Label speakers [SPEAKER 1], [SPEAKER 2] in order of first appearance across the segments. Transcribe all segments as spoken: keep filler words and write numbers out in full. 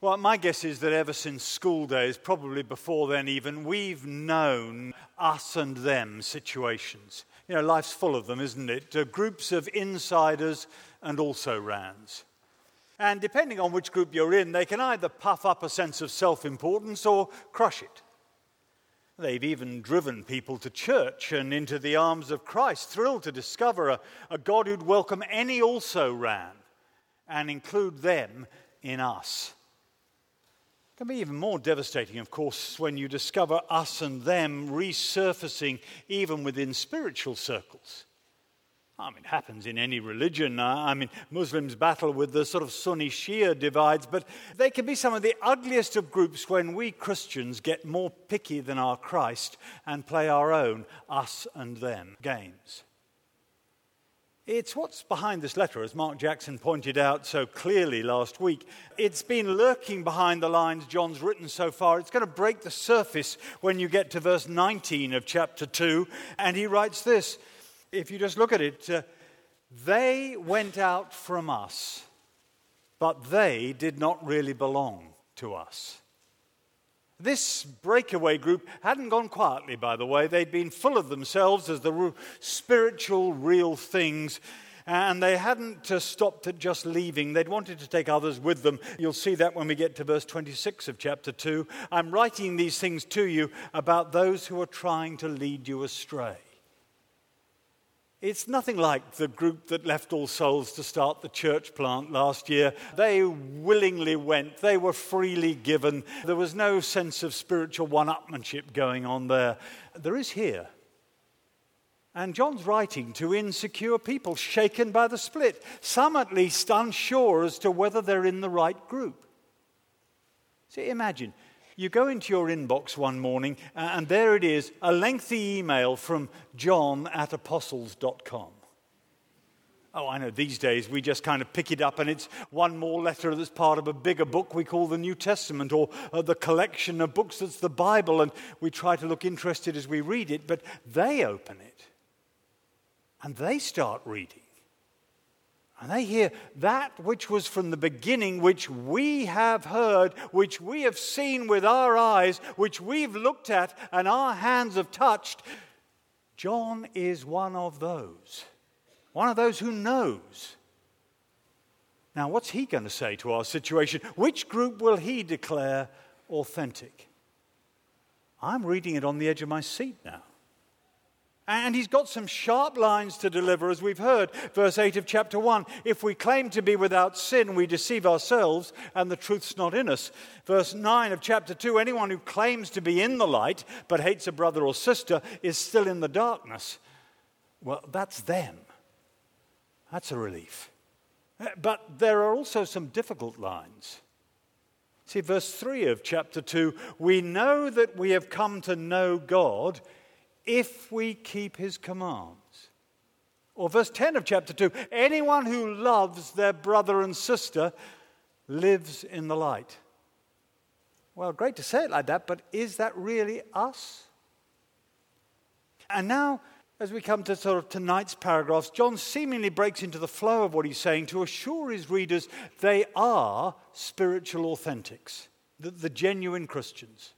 [SPEAKER 1] Well, my guess is that ever since school days, probably before then even, we've known us and them situations. You know, life's full of them, isn't it? Uh, groups of insiders and also-rans. And depending on which group you're in, they can either puff up a sense of self-importance or crush it. They've even driven people to church and into the arms of Christ, thrilled to discover a, a God who'd welcome any also-ran and include them in us. It can be even more devastating, of course, when you discover us and them resurfacing even within spiritual circles. I mean, it happens in any religion. I mean, Muslims battle with the sort of Sunni-Shia divides, but they can be some of the ugliest of groups when we Christians get more picky than our Christ and play our own us and them games. It's what's behind this letter, as Mark Jackson pointed out so clearly last week. It's been lurking behind the lines John's written so far. It's going to break the surface when you get to verse nineteen of chapter two. And he writes this, if you just look at it, uh, they went out from us, but they did not really belong to us. This breakaway group hadn't gone quietly, by the way. They'd been full of themselves as the r- spiritual, real things, and they hadn't uh, stopped at just leaving. They'd wanted to take others with them. You'll see that when we get to verse twenty-six of chapter two. I'm writing these things to you about those who are trying to lead you astray. It's nothing like the group that left All Souls to start the church plant last year. They willingly went. They were freely given. There was no sense of spiritual one-upmanship going on there. There is here. And John's writing to insecure people shaken by the split, some at least unsure as to whether they're in the right group. See, imagine. You go into your inbox one morning, uh, and there it is, a lengthy email from John at apostles dot com. Oh, I know, these days we just kind of pick it up and it's one more letter that's part of a bigger book we call the New Testament, or uh, the collection of books that's the Bible, and we try to look interested as we read it, but they open it and they start reading. And they hear that which was from the beginning, which we have heard, which we have seen with our eyes, which we've looked at and our hands have touched. John is one of those, one of those who knows. Now, what's he going to say to our situation? Which group will he declare authentic? I'm reading it on the edge of my seat now. And he's got some sharp lines to deliver, as we've heard. Verse eight of chapter one, if we claim to be without sin, we deceive ourselves, and the truth's not in us. Verse nine of chapter two, anyone who claims to be in the light, but hates a brother or sister, is still in the darkness. Well, that's them. That's a relief. But there are also some difficult lines. See, verse three of chapter two, we know that we have come to know God if we keep his commands. Or verse ten of chapter two, anyone who loves their brother and sister lives in the light. Well, great to say it like that, but is that really us? And now, as we come to sort of tonight's paragraphs, John seemingly breaks into the flow of what he's saying to assure his readers they are spiritual authentics, the, the genuine Christians.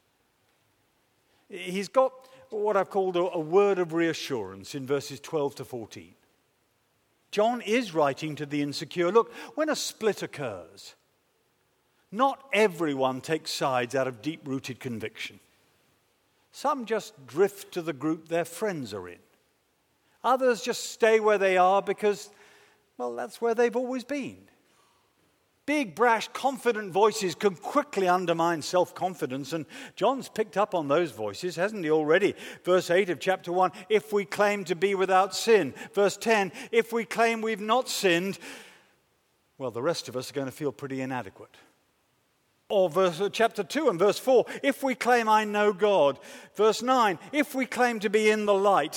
[SPEAKER 1] He's got what I've called a, a word of reassurance in verses twelve to fourteen. John is writing to the insecure. Look, when a split occurs, not everyone takes sides out of deep-rooted conviction. Some just drift to the group their friends are in. Others just stay where they are because, well, that's where they've always been. Big, brash, confident voices can quickly undermine self-confidence, and John's picked up on those voices, hasn't he already? Verse eight of chapter one, if we claim to be without sin. Verse ten, if we claim we've not sinned, well, the rest of us are going to feel pretty inadequate. Or verse, chapter two and verse four, if we claim I know God. Verse nine, if we claim to be in the light,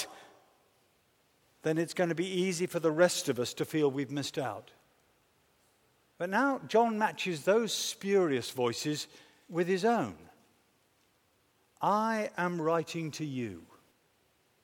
[SPEAKER 1] then it's going to be easy for the rest of us to feel we've missed out. But now John matches those spurious voices with his own. I am writing to you.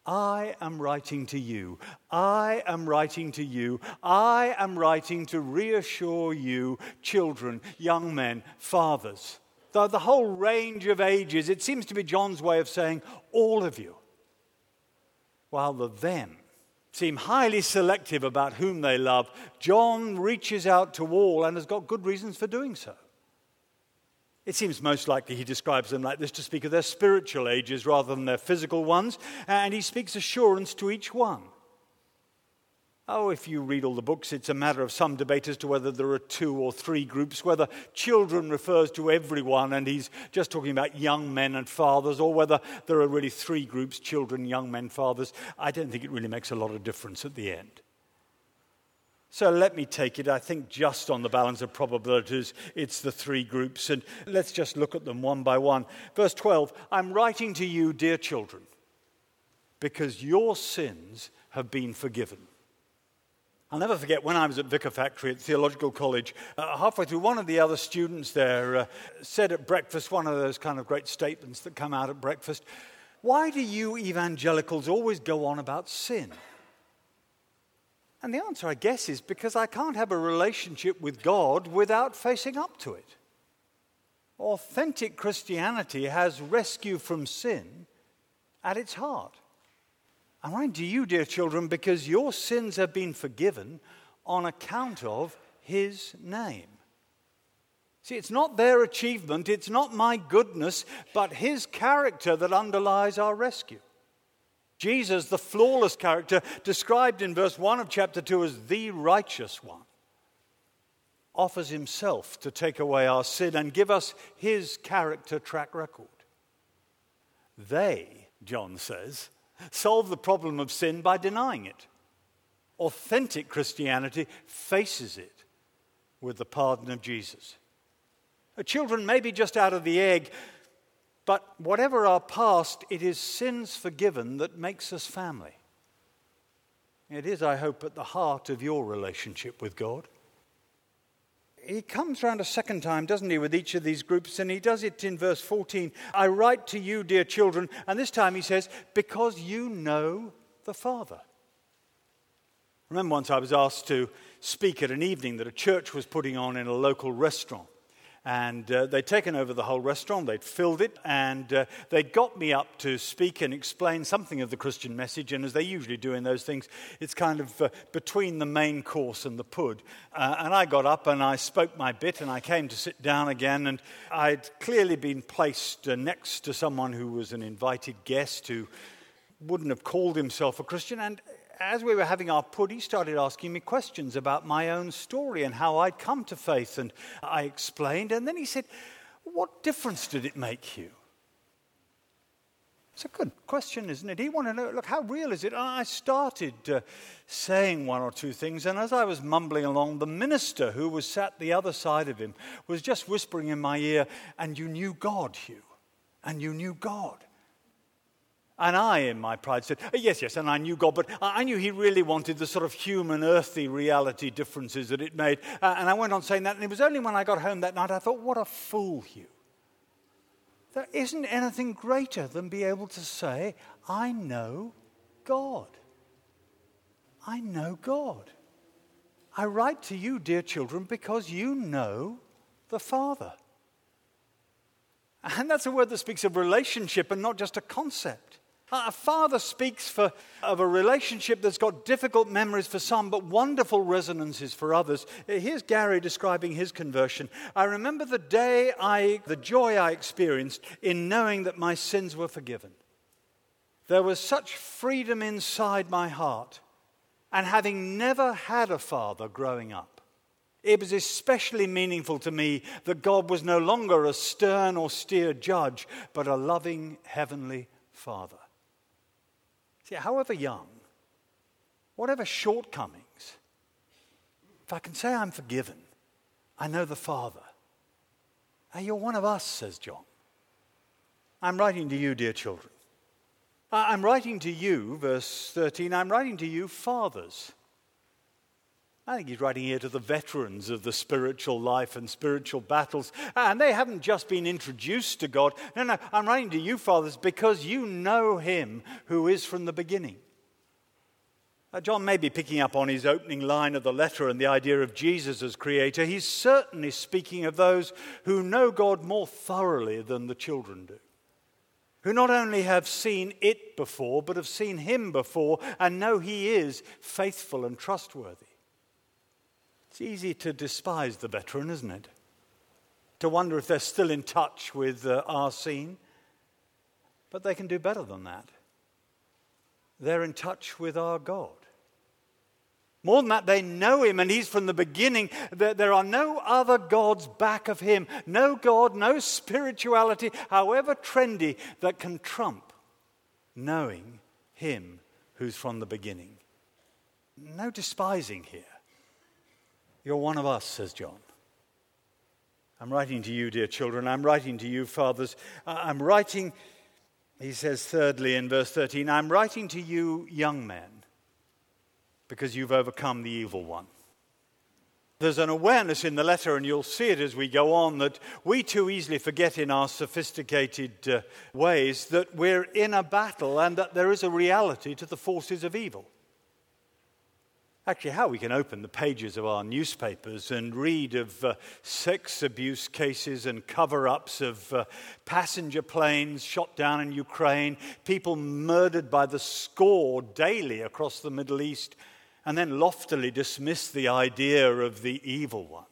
[SPEAKER 1] I am writing to you. I am writing to you. I am writing to reassure you, children, young men, fathers. The, the whole range of ages, it seems to be John's way of saying, all of you. While the them seem highly selective about whom they love, John reaches out to all and has got good reasons for doing so. It seems most likely he describes them like this to speak of their spiritual ages rather than their physical ones, and he speaks assurance to each one. Oh, if you read all the books, it's a matter of some debate as to whether there are two or three groups, whether children refers to everyone and he's just talking about young men and fathers, or whether there are really three groups, children, young men, fathers. I don't think it really makes a lot of difference at the end. So let me take it, I think just on the balance of probabilities, it's the three groups, and let's just look at them one by one. Verse twelve, I'm writing to you, dear children, because your sins have been forgiven. I'll never forget when I was at Vicar Factory at Theological College, uh, halfway through, one of the other students there uh, said at breakfast, one of those kind of great statements that come out at breakfast, why do you evangelicals always go on about sin? And the answer, I guess, is because I can't have a relationship with God without facing up to it. Authentic Christianity has rescue from sin at its heart. I'm writing to you, dear children, because your sins have been forgiven on account of his name. See, it's not their achievement, it's not my goodness, but his character that underlies our rescue. Jesus, the flawless character, described in verse one of chapter two as the righteous one, offers himself to take away our sin and give us his character track record. They, John says, solve the problem of sin by denying it. Authentic Christianity faces it with the pardon of Jesus. The children may be just out of the egg, but whatever our past, it is sins forgiven that makes us family. It is, I hope, at the heart of your relationship with God. He comes round a second time, doesn't he, with each of these groups, and he does it in verse fourteen. I write to you, dear children, and this time he says, because you know the Father. Remember once I was asked to speak at an evening that a church was putting on in a local restaurant. And uh, they'd taken over the whole restaurant, they'd filled it, and uh, they got me up to speak and explain something of the Christian message. And as they usually do in those things, it's kind of uh, between the main course and the pud. Uh, and I got up and I spoke my bit, and I came to sit down again. And I'd clearly been placed uh, next to someone who was an invited guest who wouldn't have called himself a Christian. And as we were having our pud, he started asking me questions about my own story and how I'd come to faith. And I explained, and then he said, what difference did it make you? It's a good question, isn't it? He wanted to know, look, how real is it? And I started uh, saying one or two things, and as I was mumbling along, the minister who was sat the other side of him was just whispering in my ear, and you knew God, Hugh, and you knew God. And I, in my pride, said, yes, yes, and I knew God, but I knew he really wanted the sort of human, earthy reality differences that it made. Uh, and I went on saying that, and it was only when I got home that night I thought, what a fool, Hugh. There isn't anything greater than be able to say, I know God. I know God. I write to you, dear children, because you know the Father. And that's a word that speaks of relationship and not just a concept. A father speaks for, of a relationship that's got difficult memories for some, but wonderful resonances for others. Here's Gary describing his conversion. I remember the day I, the joy I experienced in knowing that my sins were forgiven. There was such freedom inside my heart, and having never had a father growing up, it was especially meaningful to me that God was no longer a stern, austere judge, but a loving heavenly Father. See, however young, whatever shortcomings, if I can say I'm forgiven, I know the Father. Hey, you're one of us, says John. I'm writing to you, dear children. I'm writing to you, verse thirteen, I'm writing to you, fathers. I think he's writing here to the veterans of the spiritual life and spiritual battles. And they haven't just been introduced to God. No, no, I'm writing to you, fathers, because you know him who is from the beginning. Uh, John may be picking up on his opening line of the letter and the idea of Jesus as creator. He's certainly speaking of those who know God more thoroughly than the children do, who not only have seen it before, but have seen him before and know he is faithful and trustworthy. It's easy to despise the veteran, isn't it? To wonder if they're still in touch with uh, our scene. But they can do better than that. They're in touch with our God. More than that, they know him, and he's from the beginning. There are no other gods back of him. No God, no spirituality, however trendy, that can trump knowing him who's from the beginning. No despising here. You're one of us, says John. I'm writing to you, dear children. I'm writing to you, fathers. I'm writing, he says thirdly in verse thirteen, I'm writing to you, young men, because you've overcome the evil one. There's an awareness in the letter, and you'll see it as we go on, that we too easily forget in our sophisticated uh, ways that we're in a battle and that there is a reality to the forces of evil. Actually, how we can open the pages of our newspapers and read of uh, sex abuse cases and cover-ups of uh, passenger planes shot down in Ukraine, people murdered by the score daily across the Middle East, and then loftily dismiss the idea of the evil one.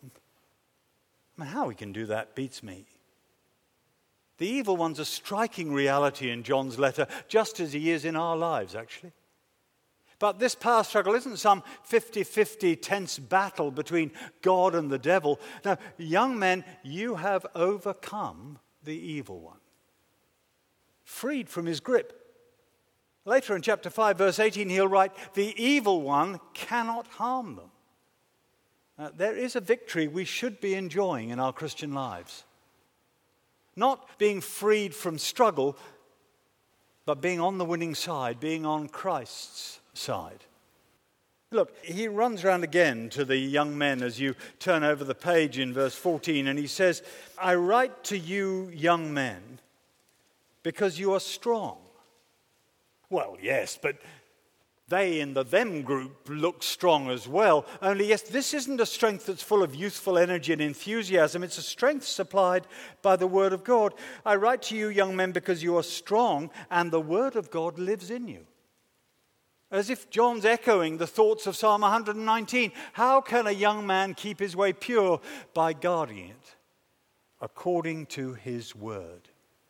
[SPEAKER 1] I mean, how we can do that beats me. The evil one's a striking reality in John's letter, just as he is in our lives, actually. But this power struggle isn't some fifty-fifty tense battle between God and the devil. No, young men, you have overcome the evil one. Freed from his grip. Later in chapter five, verse eighteen, he'll write, the evil one cannot harm them. Uh, there is a victory we should be enjoying in our Christian lives. Not being freed from struggle, but being on the winning side, being on Christ's side. Look, he runs around again to the young men as you turn over the page in verse fourteen, and he says, I write to you, young men, because you are strong. Well, yes, but they in the them group look strong as well. Only, yes, this isn't a strength that's full of youthful energy and enthusiasm. It's a strength supplied by the Word of God. I write to you, young men, because you are strong, and the Word of God lives in you. As if John's echoing the thoughts of Psalm one hundred nineteen. How can a young man keep his way pure? By guarding it according to his word.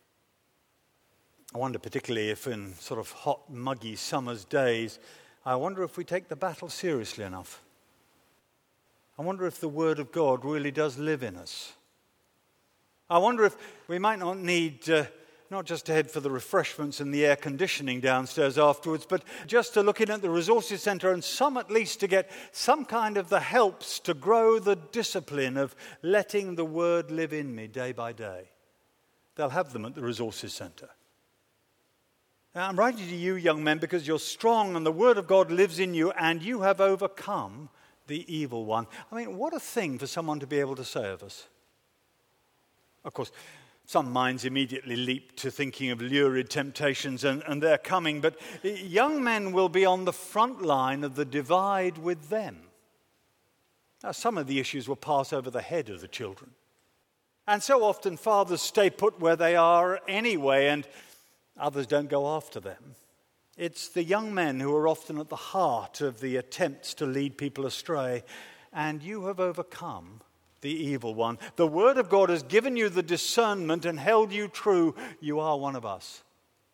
[SPEAKER 1] I wonder particularly if in sort of hot, muggy summer's days, I wonder if we take the battle seriously enough. I wonder if the word of God really does live in us. I wonder if we might not need... Uh, Not just to head for the refreshments and the air conditioning downstairs afterwards, but just to look in at the resources centre and some at least to get some kind of the helps to grow the discipline of letting the word live in me day by day. They'll have them at the resources centre. Now, I'm writing to you, young men, because you're strong and the word of God lives in you and you have overcome the evil one. I mean, what a thing for someone to be able to say of us. Of course, some minds immediately leap to thinking of lurid temptations and, and they're coming, but young men will be on the front line of the divide with them. Now, some of the issues will pass over the head of the children. And so often fathers stay put where they are anyway, and others don't go after them. It's the young men who are often at the heart of the attempts to lead people astray, and you have overcome the evil one. The word of God has given you the discernment and held you true. You are one of us.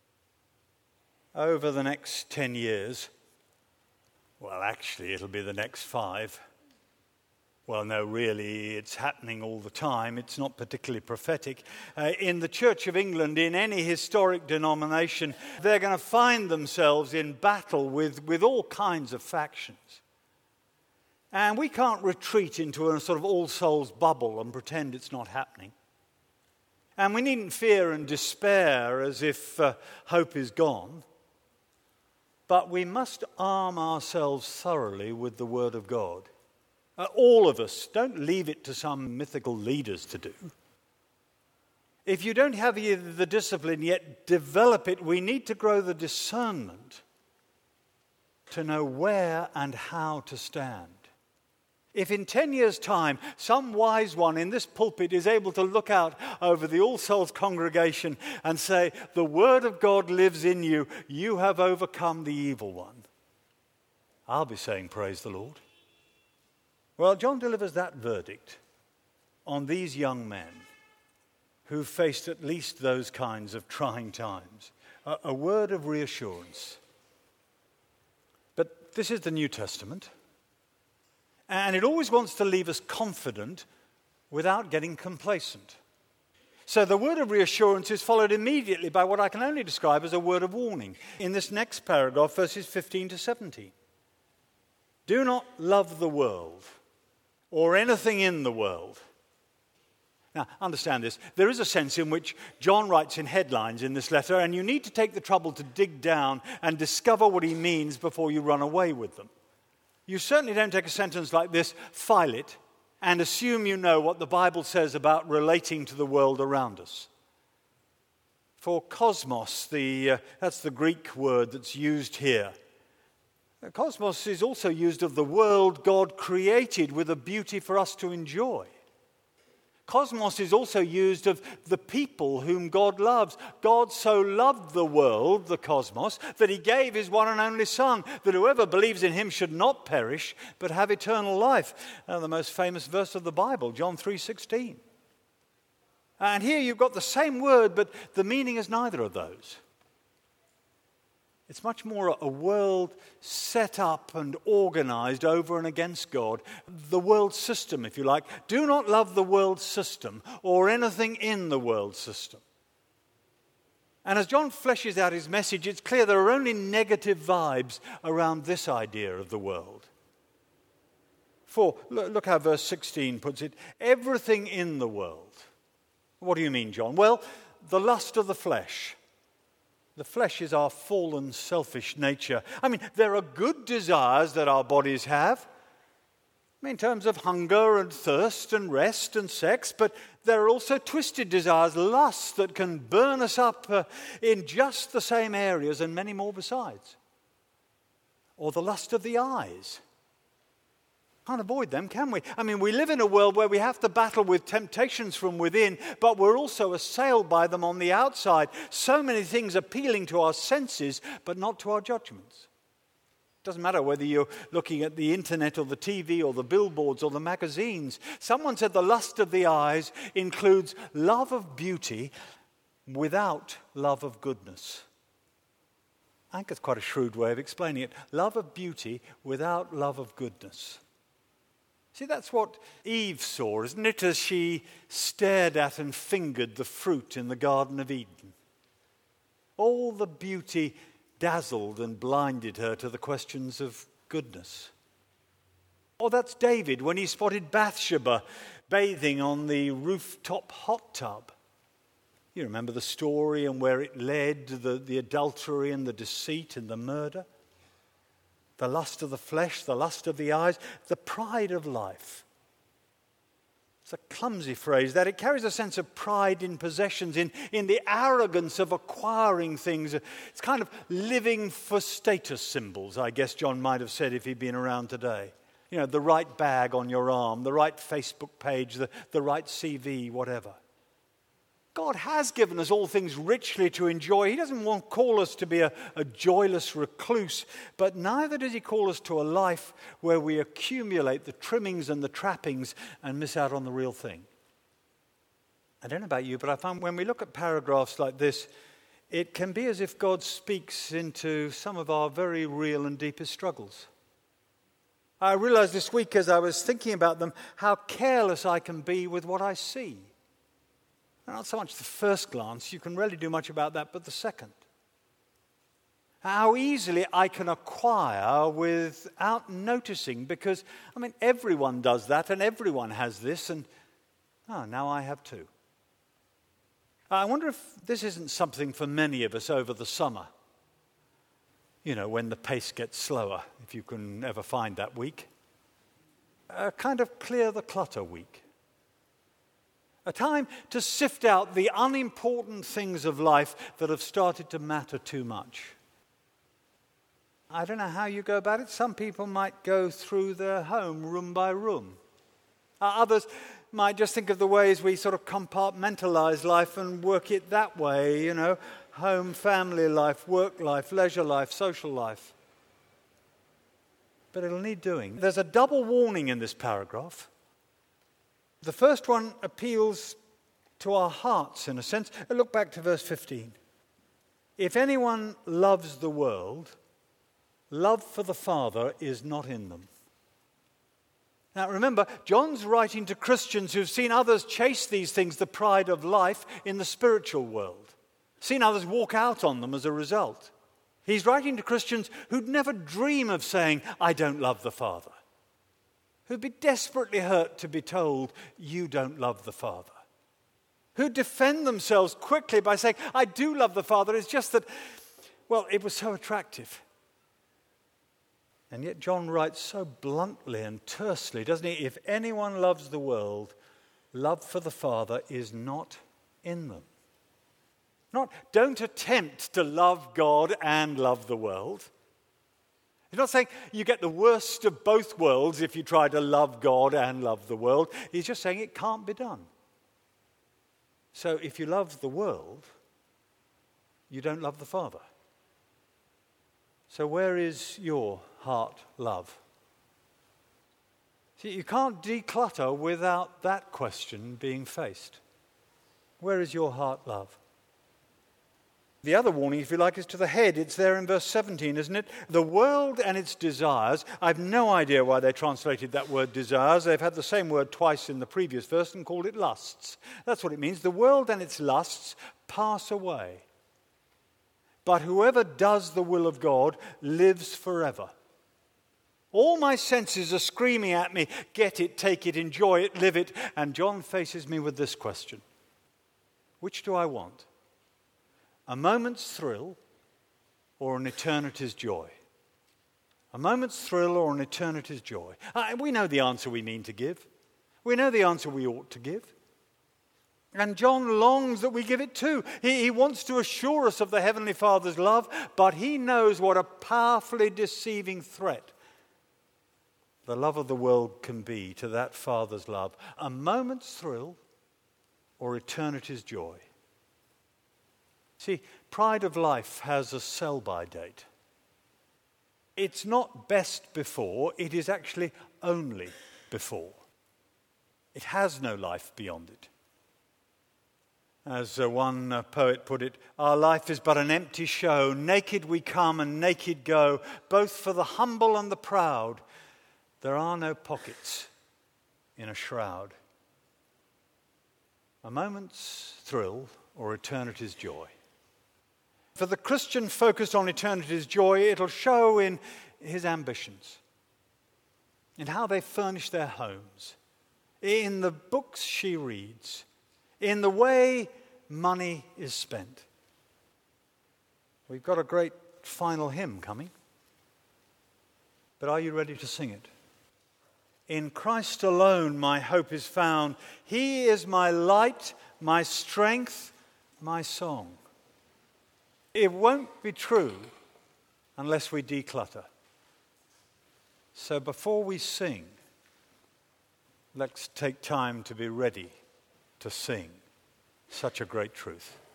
[SPEAKER 1] Over the next ten years, well, actually, it'll be the next five. Well, no, really, it's happening all the time. It's not particularly prophetic. Uh, in the Church of England, in any historic denomination, they're going to find themselves in battle with, with all kinds of factions. And we can't retreat into a sort of All Souls bubble and pretend it's not happening. And we needn't fear and despair as if uh, hope is gone. But we must arm ourselves thoroughly with the Word of God. Uh, all of us, don't leave it to some mythical leaders to do. If you don't have the discipline yet, develop it. We need to grow the discernment to know where and how to stand. If in ten years' time, some wise one in this pulpit is able to look out over the All Souls congregation and say, the Word of God lives in you, you have overcome the evil one, I'll be saying, praise the Lord. Well, John delivers that verdict on these young men who faced at least those kinds of trying times. A, a word of reassurance. But this is the New Testament. And it always wants to leave us confident without getting complacent. So the word of reassurance is followed immediately by what I can only describe as a word of warning. In this next paragraph, verses fifteen to seventeen. Do not love the world or anything in the world. Now, understand this. There is a sense in which John writes in headlines in this letter, and you need to take the trouble to dig down and discover what he means before you run away with them. You certainly don't take a sentence like this, file it, and assume you know what the Bible says about relating to the world around us. For cosmos, the, uh, that's the Greek word that's used here. Cosmos is also used of the world God created with a beauty for us to enjoy. Cosmos is also used of the people whom God loves. God so loved the world, the cosmos, that he gave his one and only Son, that whoever believes in him should not perish, but have eternal life. Uh, the most famous verse of the Bible, John three sixteen. And here you've got the same word, but the meaning is neither of those. It's much more a world set up and organized over and against God. The world system, if you like. Do not love the world system or anything in the world system. And as John fleshes out his message, it's clear there are only negative vibes around this idea of the world. For, look how verse sixteen puts it. Everything in the world. What do you mean, John? Well, the lust of the flesh. The flesh is our fallen, selfish nature. I mean, there are good desires that our bodies have, I mean, in terms of hunger and thirst and rest and sex, but there are also twisted desires, lusts that can burn us up uh, in just the same areas and many more besides. Or the lust of the eyes. Can't avoid them, can we? I mean, we live in a world where we have to battle with temptations from within, but we're also assailed by them on the outside. So many things appealing to our senses, but not to our judgments. It doesn't matter whether you're looking at the internet or the T V or the billboards or the magazines. Someone said the lust of the eyes includes love of beauty without love of goodness. I think it's quite a shrewd way of explaining it. Love of beauty without love of goodness. See, that's what Eve saw, isn't it, as she stared at and fingered the fruit in the Garden of Eden. All the beauty dazzled and blinded her to the questions of goodness. Or that's David when he spotted Bathsheba bathing on the rooftop hot tub. You remember the story and where it led, the, the adultery and the deceit and the murder. The lust of the flesh, the lust of the eyes, the pride of life. It's a clumsy phrase that it carries a sense of pride in possessions, in, in the arrogance of acquiring things. It's kind of living for status symbols, I guess John might have said if he'd been around today. You know, the right bag on your arm, the right Facebook page, the, the right C V, whatever. God has given us all things richly to enjoy. He doesn't want to call us to be a, a joyless recluse, but neither does he call us to a life where we accumulate the trimmings and the trappings and miss out on the real thing. I don't know about you, but I find when we look at paragraphs like this, it can be as if God speaks into some of our very real and deepest struggles. I realized this week as I was thinking about them how careless I can be with what I see. Not so much the first glance, you can rarely do much about that, but the second. How easily I can acquire without noticing, because, I mean, everyone does that and everyone has this, and oh, now I have too. I wonder if this isn't something for many of us over the summer. You know, when the pace gets slower, if you can ever find that week. a kind of clear the clutter week. A time to sift out the unimportant things of life that have started to matter too much. I don't know how you go about it. Some people might go through their home room by room. Uh, others might just think of the ways we sort of compartmentalize life and work it that way, you know, home, family life, work life, leisure life, social life. But it'll need doing. There's a double warning in this paragraph. The first one appeals to our hearts, in a sense. Look back to verse fifteen. If anyone loves the world, love for the Father is not in them. Now remember, John's writing to Christians who've seen others chase these things, the pride of life, in the spiritual world. Seen others walk out on them as a result. He's writing to Christians who'd never dream of saying, I don't love the Father. Who'd be desperately hurt to be told, you don't love the Father. Who'd defend themselves quickly by saying, I do love the Father, it's just that, well, it was so attractive. And yet John writes so bluntly and tersely, doesn't he? If anyone loves the world, love for the Father is not in them. Not, don't attempt to love God and love the world. He's not saying you get the worst of both worlds if you try to love God and love the world. He's just saying it can't be done. So if you love the world, you don't love the Father. So where is your heart love? See, you can't declutter without that question being faced. Where is your heart love? The other warning, if you like, is to the head. It's there in verse seventeen, isn't it? The world and its desires. I've no idea why they translated that word desires. They've had the same word twice in the previous verse and called it lusts. That's what it means. The world and its lusts pass away. But whoever does the will of God lives forever. All my senses are screaming at me, get it, take it, enjoy it, live it. And John faces me with this question. Which do I want? A moment's thrill or an eternity's joy? A moment's thrill or an eternity's joy? Uh, we know the answer we mean to give. We know the answer we ought to give. And John longs that we give it too. He, he wants to assure us of the Heavenly Father's love, but he knows what a powerfully deceiving threat the love of the world can be to that Father's love. A moment's thrill or eternity's joy? See, pride of life has a sell-by date. It's not best before, it is actually only before. It has no life beyond it. As uh, one uh, poet put it, our life is but an empty show. Naked we come and naked go, both for the humble and the proud. There are no pockets in a shroud. A moment's thrill or eternity's joy. For the Christian focused on eternity's joy, it'll show in his ambitions, in how they furnish their homes, in the books she reads, in the way money is spent. We've got a great final hymn coming, but are you ready to sing it? In Christ alone my hope is found. He is my light, my strength, my song. It won't be true unless we declutter. So before we sing, let's take time to be ready to sing such a great truth.